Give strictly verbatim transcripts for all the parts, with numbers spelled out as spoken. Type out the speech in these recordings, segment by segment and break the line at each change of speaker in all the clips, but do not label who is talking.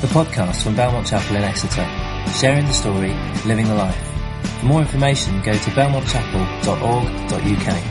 the podcast from Belmont Chapel in Exeter, sharing the story, living the life. For more information, go to belmont chapel dot org dot u k.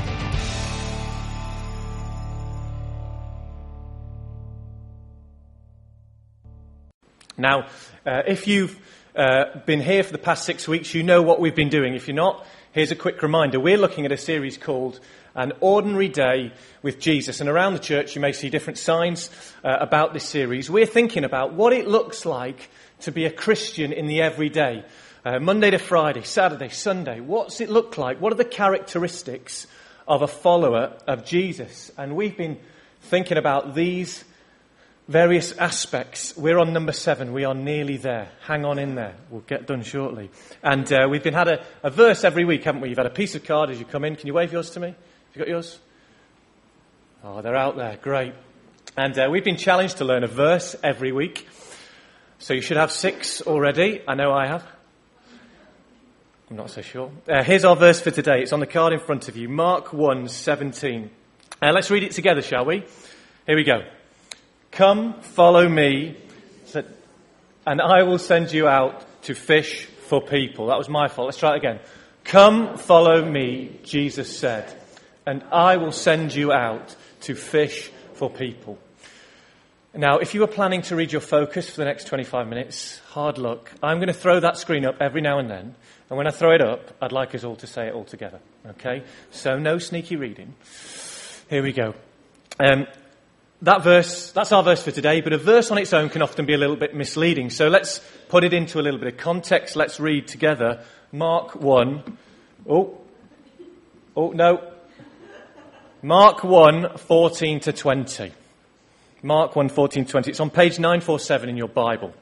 Now, uh, if you've uh, been here for the past six weeks, you know what we've been doing. If you're not, here's a quick reminder. We're looking at a series called An Ordinary Day with Jesus. And around the church, you may see different signs uh, about this series. We're thinking about what it looks like to be a Christian in the everyday. Uh, Monday to Friday, Saturday, Sunday. What's it look like? What are the characteristics of a follower of Jesus? And we've been thinking about these various aspects. We're on number seven. We are nearly there. Hang on in there. We'll get done shortly. And uh, we've been had a, a verse every week, haven't we? You've had a piece of card as you come in. Can you wave yours to me? Have you got yours? Oh, they're out there. Great. And uh, we've been challenged to learn a verse every week. So you should have six already. I know I have. I'm not so sure. Uh, here's our verse for today. It's on the card in front of you. Mark one seventeen. Uh, let's read it together, shall we? Here we go. Come, follow me, and I will send you out to fish for people. That was my fault. Let's try it again. Come, follow me, Jesus said, and I will send you out to fish for people. Now, if you were planning to read your focus for the next twenty-five minutes, hard luck. I'm going to throw that screen up every now and then, and when I throw it up, I'd like us all to say it all together. Okay? So no sneaky reading. Here we go. Um... That verse, that's our verse for today, but a verse on its own can often be a little bit misleading. So let's put it into a little bit of context. Let's read together Mark one. Oh, oh no. Mark one, fourteen to twenty. Mark one, fourteen to twenty. It's on page nine forty-seven in your Bible.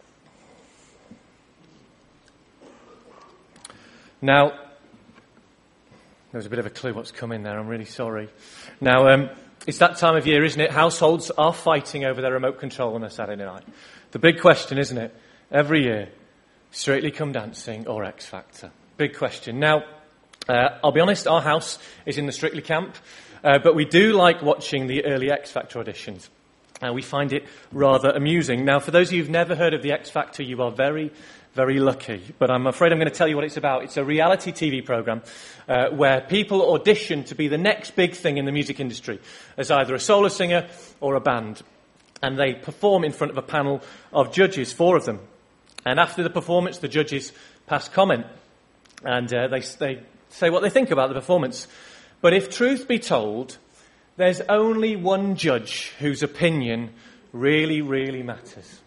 Now, there's a bit of a clue what's coming there. I'm really sorry. Now, um... it's that time of year, isn't it? Households are fighting over their remote control on a Saturday night. The big question, isn't it? Every year, Strictly Come Dancing or X Factor. Big question. Now, uh, I'll be honest, our house is in the Strictly camp, uh, but we do like watching the early X Factor auditions. And uh, we find it rather amusing. Now, for those of you who've never heard of the X Factor, you are very, very lucky. But I'm afraid I'm going to tell you what it's about. It's a reality T V programme uh, where people audition to be the next big thing in the music industry as either a solo singer or a band. And they perform in front of a panel of judges, four of them. And after the performance, the judges pass comment. And uh, they, they say what they think about the performance. But if truth be told, there's only one judge whose opinion really, really matters.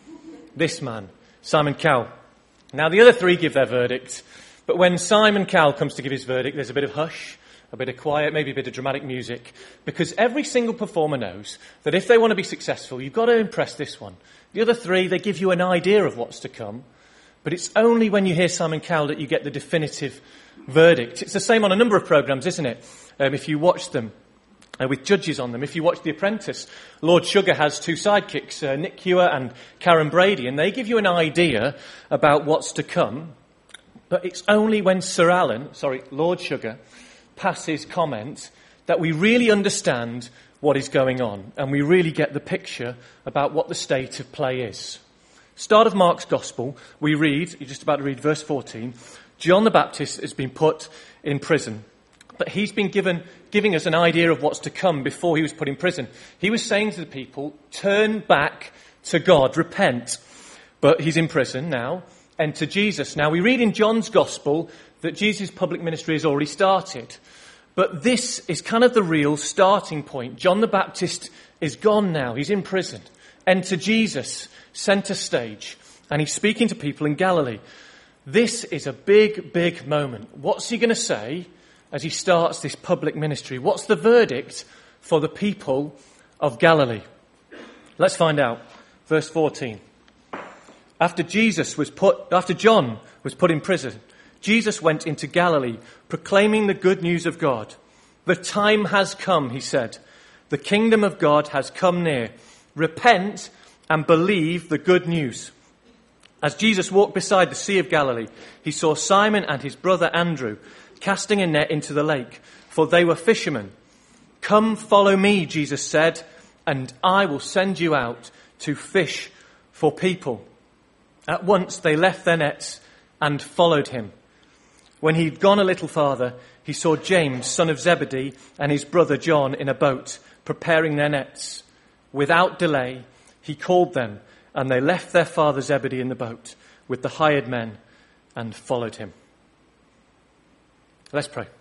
This man, Simon Cowell. Now, the other three give their verdict, but when Simon Cowell comes to give his verdict, there's a bit of hush, a bit of quiet, maybe a bit of dramatic music, because every single performer knows that if they want to be successful, you've got to impress this one. The other three, they give you an idea of what's to come, but it's only when you hear Simon Cowell that you get the definitive verdict. It's the same on a number of programmes, isn't it? Um, if you watch them. Uh, with judges on them. If you watch The Apprentice, Lord Sugar has two sidekicks, uh, Nick Hewer and Karen Brady, and they give you an idea about what's to come. But it's only when Sir Alan, sorry, Lord Sugar, passes comment that we really understand what is going on, and we really get the picture about what the state of play is. Start of Mark's Gospel, we read, you're just about to read verse fourteen, John the Baptist has been put in prison. But he's been given, giving us an idea of what's to come before he was put in prison. He was saying to the people, turn back to God, repent. But he's in prison now, and to Jesus. Now, we read in John's Gospel that Jesus' public ministry has already started. But this is kind of the real starting point. John the Baptist is gone now. He's in prison. Enter Jesus, centre stage. And he's speaking to people in Galilee. This is a big, big moment. What's he going to say as he starts this public ministry? What's the verdict for the people of Galilee? Let's find out. Verse fourteen. After Jesus was put, after John was put in prison, Jesus went into Galilee, proclaiming the good news of God. The time has come, he said. The kingdom of God has come near. Repent and believe the good news. As Jesus walked beside the Sea of Galilee, he saw Simon and his brother Andrew casting a net into the lake, for they were fishermen. Come, follow me, Jesus said, and I will send you out to fish for people. At once they left their nets and followed him. When he'd gone a little farther, he saw James, son of Zebedee, and his brother John in a boat, preparing their nets. Without delay, he called them, and they left their father Zebedee in the boat with the hired men and followed him. Let's pray.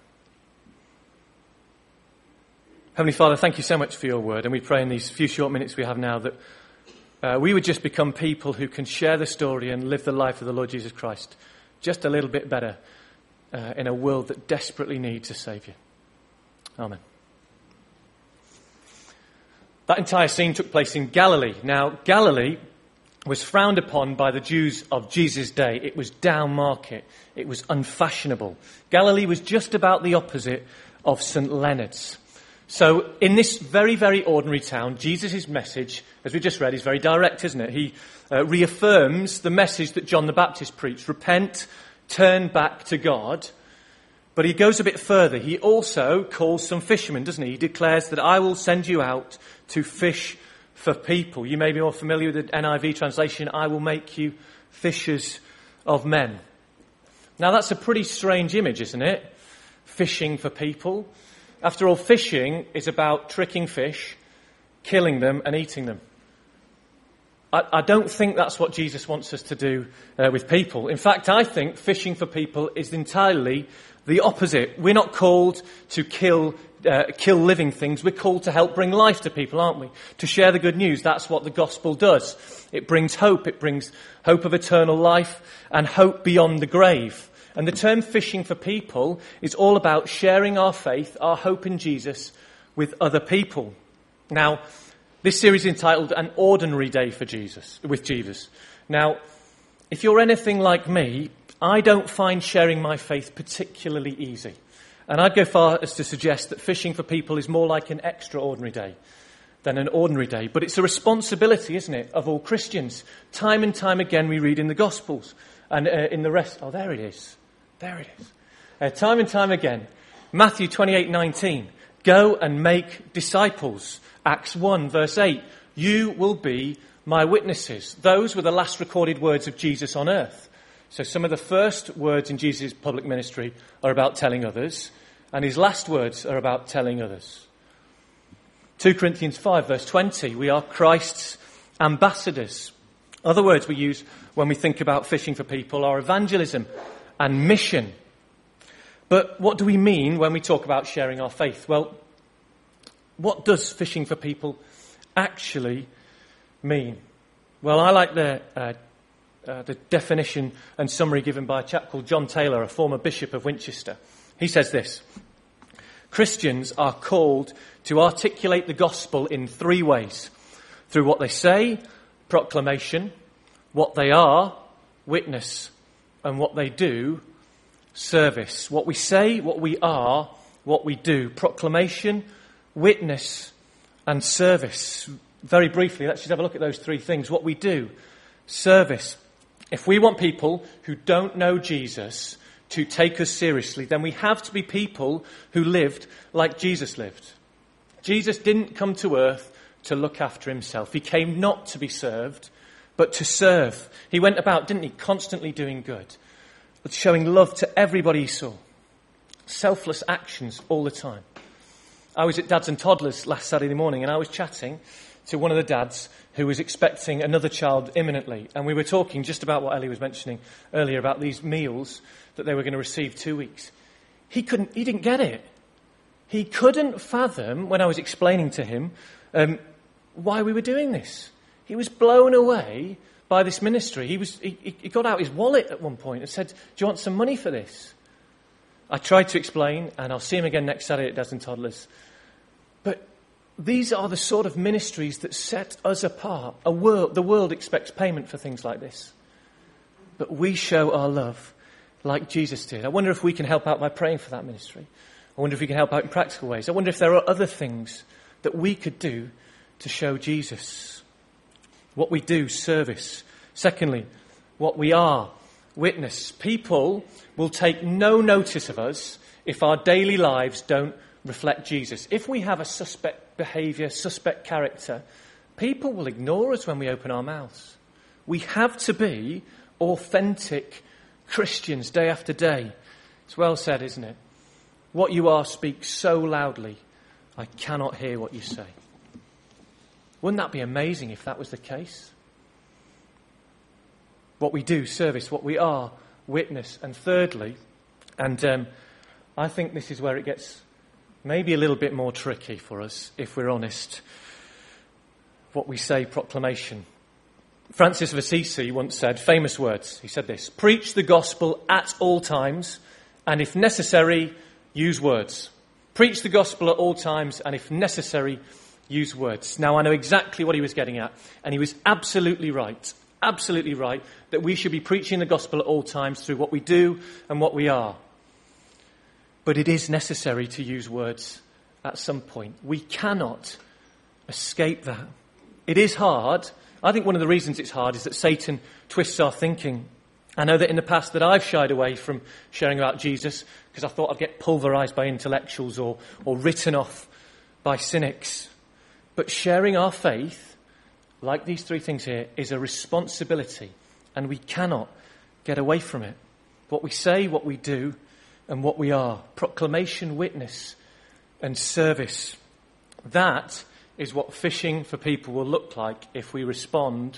Heavenly Father, thank you so much for your word, and we pray in these few short minutes we have now that uh, we would just become people who can share the story and live the life of the Lord Jesus Christ just a little bit better uh, in a world that desperately needs a Saviour. Amen. That entire scene took place in Galilee. Now, Galilee was frowned upon by the Jews of Jesus' day. It was down market. It was unfashionable. Galilee was just about the opposite of Saint Leonard's. So in this very, very ordinary town, Jesus' message, as we just read, is very direct, isn't it? He uh, reaffirms the message that John the Baptist preached. Repent, turn back to God. But he goes a bit further. He also calls some fishermen, doesn't he? He declares that I will send you out to fish for people. You may be more familiar with the N I V translation, I will make you fishers of men. Now that's a pretty strange image, isn't it? Fishing for people. After all, fishing is about tricking fish, killing them and eating them. I, I don't think that's what Jesus wants us to do uh, with people. In fact, I think fishing for people is entirely the opposite. We're not called to kill uh, kill living things. We're called to help bring life to people, aren't we? To share the good news. That's what the gospel does. It brings hope. It brings hope of eternal life and hope beyond the grave. And the term fishing for people is all about sharing our faith, our hope in Jesus, with other people. Now, this series is entitled An Ordinary Day for Jesus, with Jesus. Now, if you're anything like me, I don't find sharing my faith particularly easy. And I'd go far as to suggest that fishing for people is more like an extraordinary day than an ordinary day. But it's a responsibility, isn't it, of all Christians. Time and time again we read in the Gospels and uh, in the rest. Oh, there it is. There it is. Uh, time and time again. Matthew twenty-eight nineteen. Go and make disciples. Acts one verse eight. You will be my witnesses. Those were the last recorded words of Jesus on earth. So some of the first words in Jesus' public ministry are about telling others, and his last words are about telling others. Second Corinthians five verse twenty. We are Christ's ambassadors. Other words we use when we think about fishing for people are evangelism and mission. But what do we mean when we talk about sharing our faith? Well, what does fishing for people actually mean? Well, I like the, uh, uh, the definition and summary given by a chap called John Taylor, a former bishop of Winchester. He says this: Christians are called to articulate the gospel in three ways. Through what they say, proclamation; what they are, witness; and what they do, service. What we say, what we are, what we do. Proclamation, witness, and service. Very briefly, let's just have a look at those three things. What we do, service. If we want people who don't know Jesus to take us seriously, then we have to be people who lived like Jesus lived. Jesus didn't come to earth to look after himself. He came not to be served, but to serve. He went about, didn't he, constantly doing good, but showing love to everybody he saw. Selfless actions all the time. I was at Dads and Toddlers last Saturday morning, and I was chatting to one of the dads who was expecting another child imminently. And we were talking just about what Ellie was mentioning earlier about these meals that they were going to receive two weeks. He couldn't, he didn't get it. He couldn't fathom, when I was explaining to him, um, why we were doing this. He was blown away by this ministry. He was he, he got out his wallet at one point and said, do you want some money for this? I tried to explain, and I'll see him again next Saturday at Dads and Toddlers. But these are the sort of ministries that set us apart. A world, the world expects payment for things like this. But we show our love like Jesus did. I wonder if we can help out by praying for that ministry. I wonder if we can help out in practical ways. I wonder if there are other things that we could do to show Jesus. What we do, service. Secondly, what we are, witness. People will take no notice of us if our daily lives don't reflect Jesus. If we have a suspect behaviour, suspect character, people will ignore us when we open our mouths. We have to be authentic Christians day after day. It's well said, isn't it? What you are speaks so loudly, I cannot hear what you say. Wouldn't that be amazing if that was the case? What we do, service, what we are, witness. And thirdly, and um, I think this is where it gets maybe a little bit more tricky for us, if we're honest, what we say, proclamation. Francis of Assisi once said, famous words, he said this: preach the gospel at all times, and if necessary, use words. Preach the gospel at all times, and if necessary, use words. Now, I know exactly what he was getting at, and he was absolutely right, absolutely right, that we should be preaching the gospel at all times through what we do and what we are. But it is necessary to use words at some point. We cannot escape that. It is hard. I think one of the reasons it's hard is that Satan twists our thinking. I know that in the past that I've shied away from sharing about Jesus because I thought I'd get pulverised by intellectuals or, or written off by cynics. But sharing our faith, like these three things here, is a responsibility, and we cannot get away from it. What we say, what we do, and what we are. Proclamation, witness, and service. That is what fishing for people will look like if we respond,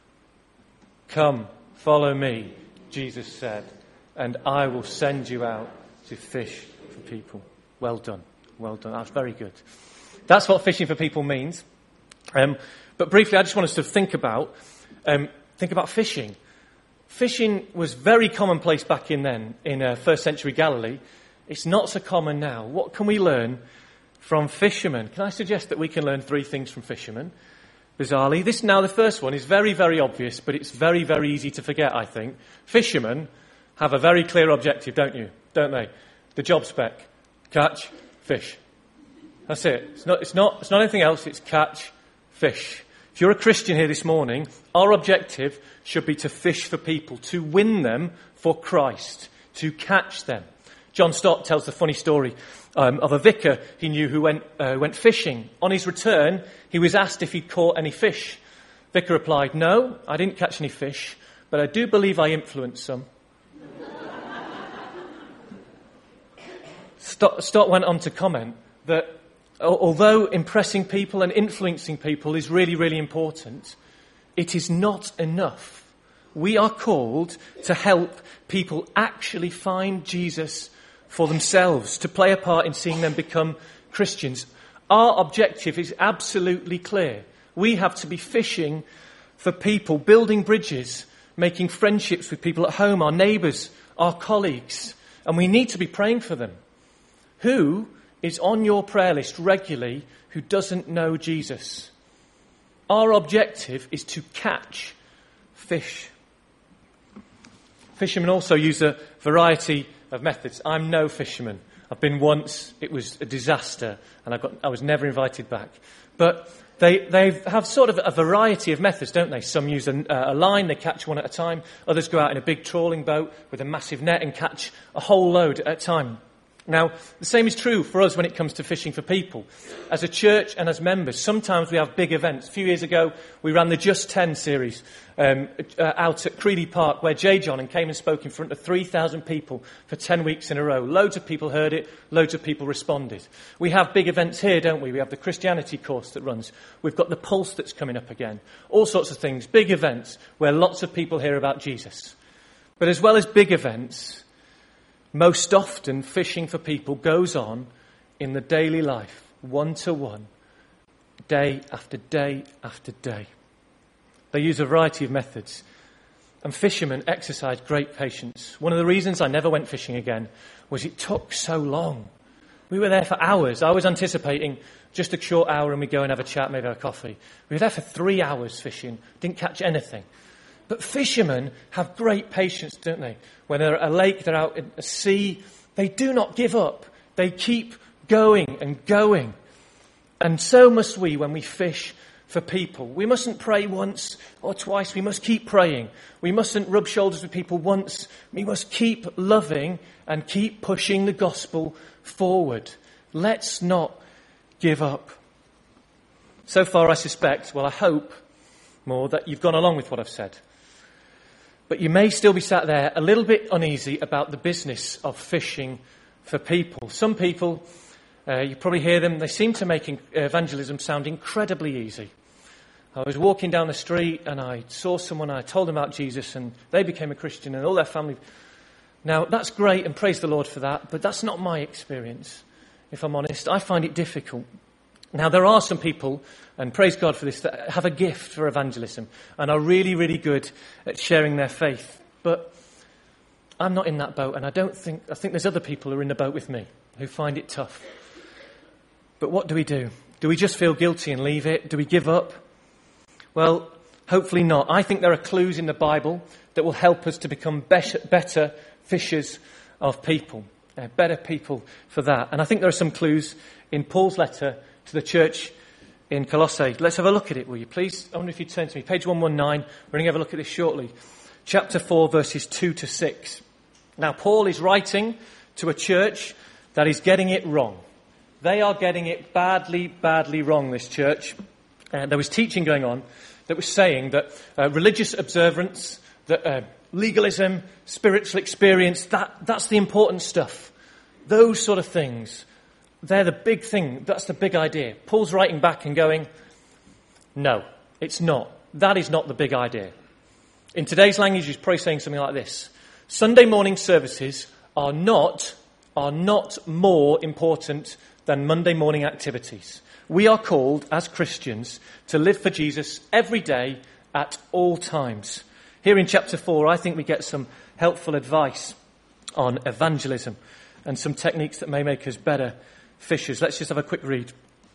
come, follow me, Jesus said, and I will send you out to fish for people. Well done, well done. That's very good. That's what fishing for people means. Um, but briefly, I just want us to think about, um, think about fishing. Fishing was very commonplace back in then, in uh, first century Galilee. It's not so common now. What can we learn from fishermen? Can I suggest that we can learn three things from fishermen? Bizarrely. This now, the first one is very, very obvious, but it's very, very easy to forget, I think. Fishermen have a very clear objective, don't you? Don't they? The job spec. Catch, fish. That's it. It's not, it's not, it's not anything else. It's catch, fish. If you're a Christian here this morning, our objective should be to fish for people, to win them for Christ, to catch them. John Stott tells the funny story um, of a vicar he knew who went, uh, went fishing. On his return, he was asked if he'd caught any fish. Vicar replied, no, I didn't catch any fish, but I do believe I influenced some. Stott, Stott went on to comment that although impressing people and influencing people is really, really important, it is not enough. We are called to help people actually find Jesus for themselves, to play a part in seeing them become Christians. Our objective is absolutely clear. We have to be fishing for people, building bridges, making friendships with people at home, our neighbours, our colleagues, and we need to be praying for them. Who is on your prayer list regularly who doesn't know Jesus? Our objective is to catch fish. Fishermen also use a variety of methods. I'm no fisherman. I've been once. It was a disaster, and I got I was never invited back. But they they have sort of a variety of methods, don't they? Some use a, a line, they catch one at a time. Others go out in a big trawling boat with a massive net and catch a whole load at a time. Now, the same is true for us when it comes to fishing for people. As a church and as members, sometimes we have big events. A few years ago, we ran the Just ten series um, uh, out at Creedy Park, where J. John came and spoke in front of three thousand people for ten weeks in a row. Loads of people heard it. Loads of people responded. We have big events here, don't we? We have the Christianity course that runs. We've got the Pulse that's coming up again. All sorts of things. Big events where lots of people hear about Jesus. But as well as big events, most often, fishing for people goes on in the daily life, one-to-one, day after day after day. They use a variety of methods. And fishermen exercise great patience. One of the reasons I never went fishing again was it took so long. We were there for hours. I was anticipating just a short hour and we'd go and have a chat, maybe have a coffee. We were there for three hours fishing, didn't catch anything. But fishermen have great patience, don't they? When they're at a lake, they're out in a sea, they do not give up. They keep going and going. And so must we when we fish for people. We mustn't pray once or twice. We must keep praying. We mustn't rub shoulders with people once. We must keep loving and keep pushing the gospel forward. Let's not give up. So far, I suspect, well, I hope, more that you've gone along with what I've said. But you may still be sat there a little bit uneasy about the business of fishing for people. Some people, uh, you probably hear them, they seem to make evangelism sound incredibly easy. I was walking down the street and I saw someone, and I told them about Jesus, and they became a Christian and all their family. Now, that's great, and praise the Lord for that, but that's not my experience, if I'm honest. I find it difficult. Now, there are some people, and praise God for this, that have a gift for evangelism and are really, really good at sharing their faith. But I'm not in that boat, and I don't think, I think there's other people who are in the boat with me who find it tough. But what do we do? Do we just feel guilty and leave it? Do we give up? Well, hopefully not. I think there are clues in the Bible that will help us to become better fishers of people, uh, better people for that. And I think there are some clues in Paul's letter to the church in Colossae. Let's have a look at it, will you please? I wonder if you turn to me. Page one nineteen. We're going to have a look at this shortly. Chapter four, verses two to six. Now, Paul is writing to a church that is getting it wrong. They are getting it badly, badly wrong, this church. Uh, there was teaching going on that was saying that uh, religious observance, that uh, legalism, spiritual experience, that, that's the important stuff. Those sort of things, they're the big thing. That's the big idea. Paul's writing back and going, no, it's not. That is not the big idea. In today's language, he's probably saying something like this. Sunday morning services are not, are not more important than Monday morning activities. We are called, as Christians, to live for Jesus every day at all times. Here in chapter four, I think we get some helpful advice on evangelism and some techniques that may make us better fishers. Let's just have a quick read.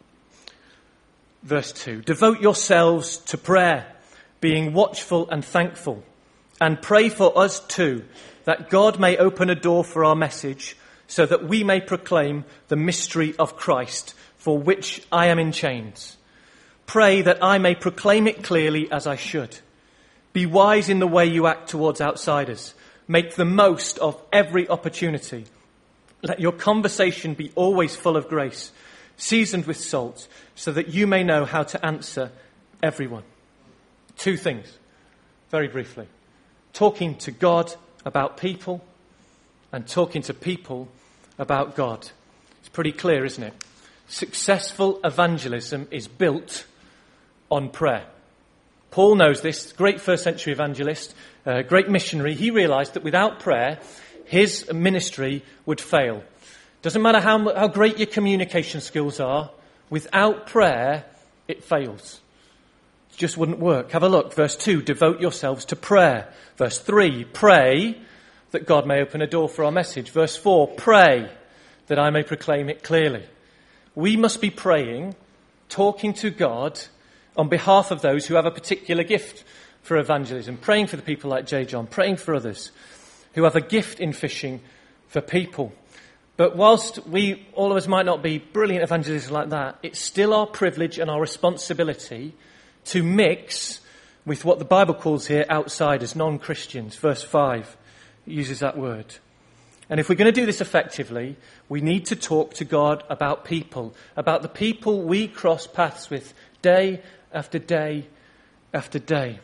Verse two. Devote yourselves to prayer, being watchful and thankful, and pray for us too, that God may open a door for our message, so that we may proclaim the mystery of Christ, for which I am in chains. Pray that I may proclaim it clearly as I should. Be wise in the way you act towards outsiders. Make the most of every opportunity. Let your conversation be always full of grace, seasoned with salt, so that you may know how to answer everyone. Two things, very briefly. Talking to God about people and talking to people about God. It's pretty clear, isn't it? Successful evangelism is built on prayer. Paul knows this, great first century evangelist, uh, great missionary. He realised that without prayer, his ministry would fail. Doesn't matter how, how great your communication skills are, without prayer, it fails. It just wouldn't work. Have a look. Verse two, devote yourselves to prayer. Verse three, pray that God may open a door for our message. Verse four, pray that I may proclaim it clearly. We must be praying, talking to God on behalf of those who have a particular gift for evangelism, praying for the people like J. John, praying for others who have a gift in fishing for people. But whilst we, all of us might not be brilliant evangelists like that, it's still our privilege and our responsibility to mix with what the Bible calls here outsiders, non-Christians. Verse five uses that word. And if we're going to do this effectively, we need to talk to God about people, about the people we cross paths with day after day after day.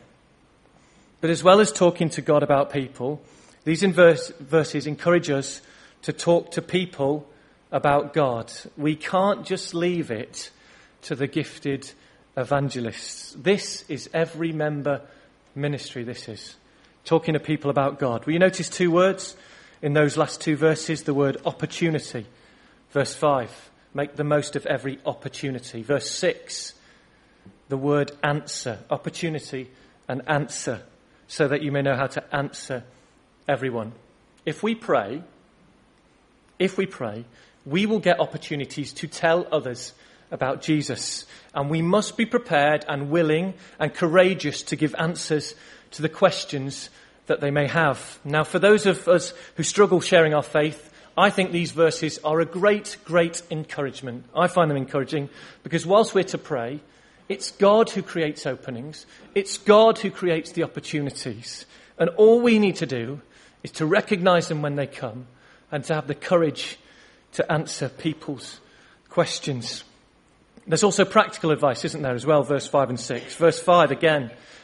But as well as talking to God about people, these verse, verses encourage us to talk to people about God. We can't just leave it to the gifted evangelists. This is every member ministry, this is. Talking to people about God. Will you notice two words in those last two verses? The word opportunity. Verse five, make the most of every opportunity. Verse six, the word answer. Opportunity and answer, so that you may know how to answer everyone. If we pray, if we pray, we will get opportunities to tell others about Jesus. And we must be prepared and willing and courageous to give answers to the questions that they may have. Now, for those of us who struggle sharing our faith, I think these verses are a great, great encouragement. I find them encouraging because whilst we're to pray, it's God who creates openings. It's God who creates the opportunities. And all we need to do is to recognise them when they come and to have the courage to answer people's questions. There's also practical advice, isn't there, as well, verse five and six. Verse five, again,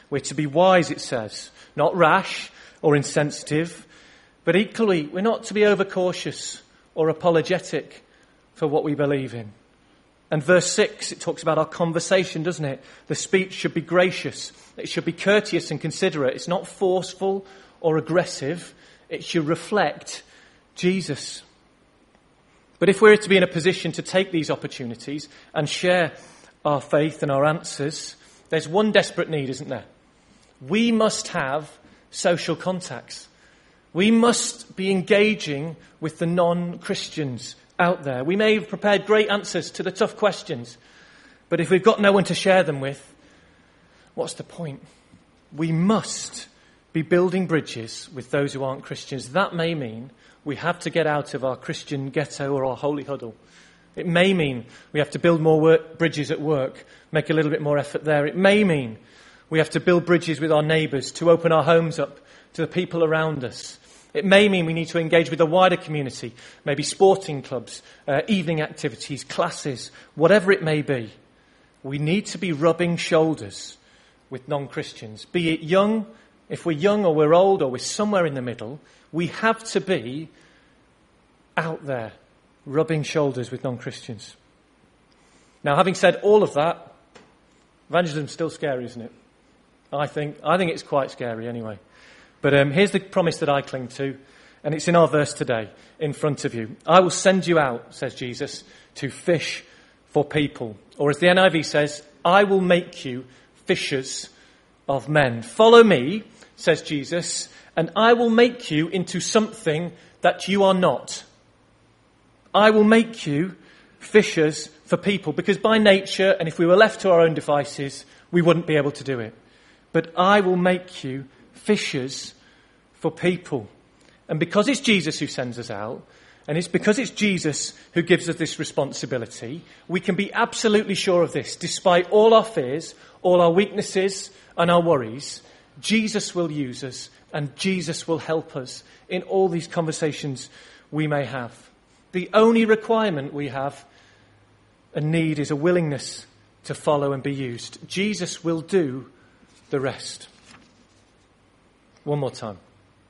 We're to be wise, it says, not rash or insensitive, but equally, we're not to be overcautious or apologetic for what we believe in. And verse six, it talks about our conversation, doesn't it? The speech should be gracious. It should be courteous and considerate. It's not forceful or aggressive. It should reflect Jesus. But if we're to be in a position to take these opportunities and share our faith and our answers, there's one desperate need, isn't there? We must have social contacts. We must be engaging with the non-Christians out there. We may have prepared great answers to the tough questions, but if we've got no one to share them with, what's the point? We must be building bridges with those who aren't Christians. That may mean we have to get out of our Christian ghetto or our holy huddle. It may mean we have to build more work, bridges at work, make a little bit more effort there. It may mean we have to build bridges with our neighbours to open our homes up to the people around us. It may mean we need to engage with the wider community, maybe sporting clubs, uh, evening activities, classes, whatever it may be. We need to be rubbing shoulders with non-Christians. Be it young, if we're young or we're old or we're somewhere in the middle, we have to be out there rubbing shoulders with non-Christians. Now, having said all of that, evangelism's still scary, isn't it? I think I think it's quite scary anyway. But um, here's the promise that I cling to, and it's in our verse today, in front of you. I will send you out, says Jesus, to fish for people. Or as the N I V says, I will make you fishers of men. Follow me, says Jesus, and I will make you into something that you are not. I will make you fishers for people, because by nature, and if we were left to our own devices, we wouldn't be able to do it. But I will make you fishers for people. And because it's Jesus who sends us out, and it's because it's Jesus who gives us this responsibility, we can be absolutely sure of this. Despite all our fears, all our weaknesses and our worries, Jesus will use us and Jesus will help us in all these conversations we may have. The only requirement we have and need is a willingness to follow and be used. Jesus will do the rest. One more time.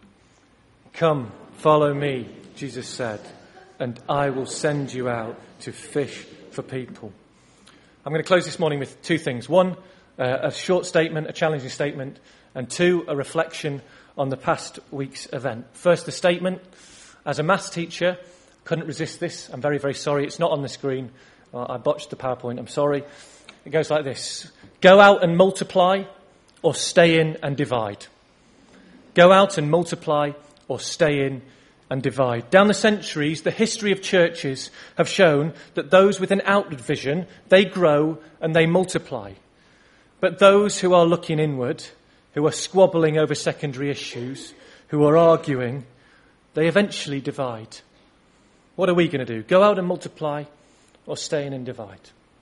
Come, follow me, Jesus said, and I will send you out to fish for people. I'm going to close this morning with two things. One, uh, a short statement, a challenging statement, and two, a reflection on the past week's event. First, the statement. As a maths teacher, couldn't resist this. I'm very, very sorry. It's not on the screen. Uh, I botched the PowerPoint. I'm sorry. It goes like this. Go out and multiply, or stay in and divide. Go out and multiply, or stay in and divide. Down the centuries, the history of churches have shown that those with an outward vision, they grow and they multiply. But those who are looking inward, who are squabbling over secondary issues, who are arguing, they eventually divide. What are we going to do? Go out and multiply, or stay in and divide?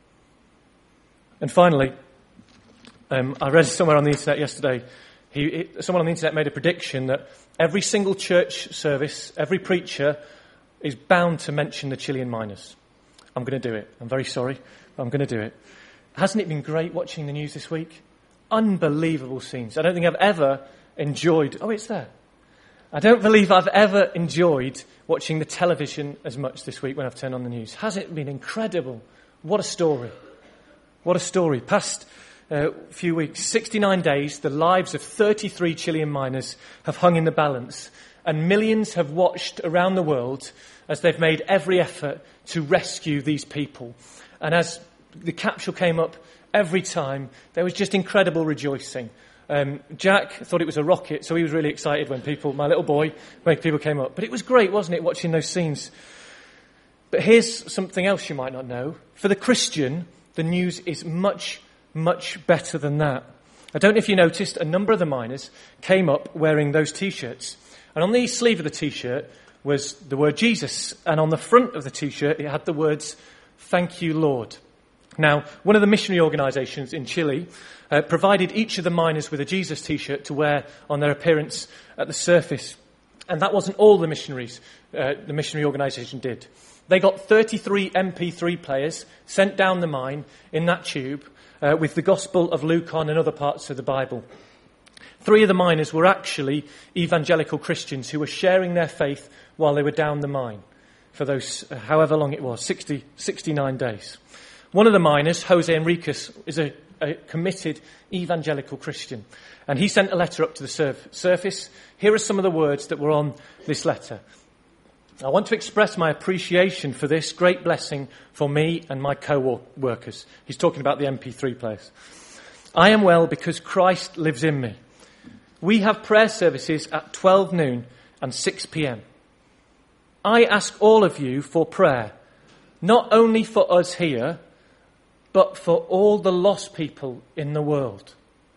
And finally, um, I read somewhere on the internet yesterday, he, it, someone on the internet made a prediction that every single church service, every preacher is bound to mention the Chilean miners. I'm going to do it. I'm very sorry, but I'm going to do it. Hasn't it been great watching the news this week? Unbelievable scenes. I don't think I've ever enjoyed... Oh, it's there. I don't believe I've ever enjoyed watching the television as much this week when I've turned on the news. Has it been incredible? What a story. What a story. Past uh, few weeks, sixty-nine days, the lives of thirty-three Chilean miners have hung in the balance, and millions have watched around the world as they've made every effort to rescue these people. And as the capsule came up every time, there was just incredible rejoicing. Um, Jack thought it was a rocket, so he was really excited when people, my little boy, when people came up. But it was great, wasn't it, watching those scenes? But here's something else you might not know. For the Christian, the news is much, much better than that. I don't know if you noticed, a number of the miners came up wearing those T-shirts. And on the sleeve of the T-shirt was the word Jesus. And on the front of the T-shirt, it had the words, "Thank you, Lord." Now, one of the missionary organisations in Chile uh, provided each of the miners with a Jesus T-shirt to wear on their appearance at the surface. And that wasn't all the missionaries uh, the missionary organisation did. They got thirty-three M P three players sent down the mine in that tube, uh, with the Gospel of Luke on and other parts of the Bible. Three of the miners were actually evangelical Christians who were sharing their faith while they were down the mine for those, uh, however long it was, sixty, sixty-nine days. One of the miners, Jose Enriquez, is a, a committed evangelical Christian. And he sent a letter up to the surf- surface. Here are some of the words that were on this letter. I want to express my appreciation for this great blessing for me and my co-workers. He's talking about the M P three players. I am well because Christ lives in me. We have prayer services at twelve noon and six p.m. I ask all of you for prayer, not only for us here, but for all the lost people in the world.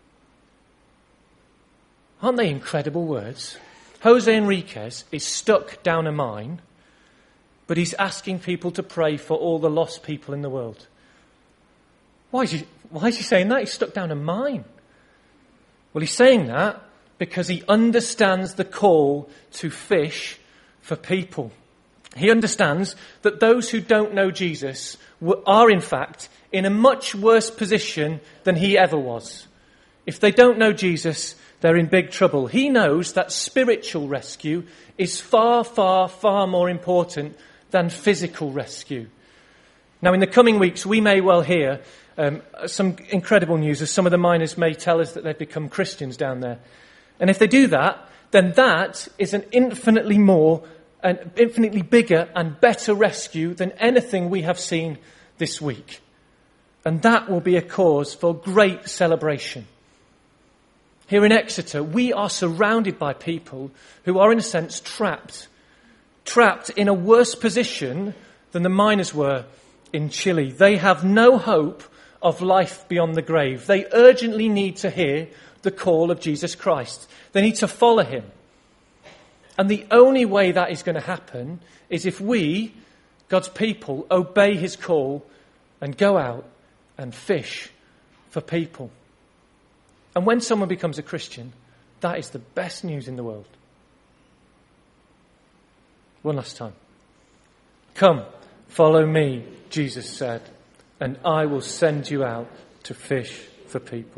Aren't they incredible words? Jose Enriquez is stuck down a mine, but he's asking people to pray for all the lost people in the world. Why is he, why is he saying that? He's stuck down a mine. Well, he's saying that because he understands the call to fish for people. He understands that those who don't know Jesus are, in fact, in a much worse position than he ever was. If they don't know Jesus, they're in big trouble. He knows that spiritual rescue is far, far, far more important than physical rescue. Now, in the coming weeks, we may well hear um, some incredible news as some of the miners may tell us that they've become Christians down there. And if they do that, then that is an infinitely more, an infinitely bigger and better rescue than anything we have seen this week. And that will be a cause for great celebration. Here in Exeter, we are surrounded by people who are, in a sense, trapped. Trapped in a worse position than the miners were in Chile. They have no hope of life beyond the grave. They urgently need to hear the call of Jesus Christ. They need to follow him. And the only way that is going to happen is if we, God's people, obey his call and go out and fish for people. And when someone becomes a Christian, that is the best news in the world. One last time. Come, follow me, Jesus said, and I will send you out to fish for people.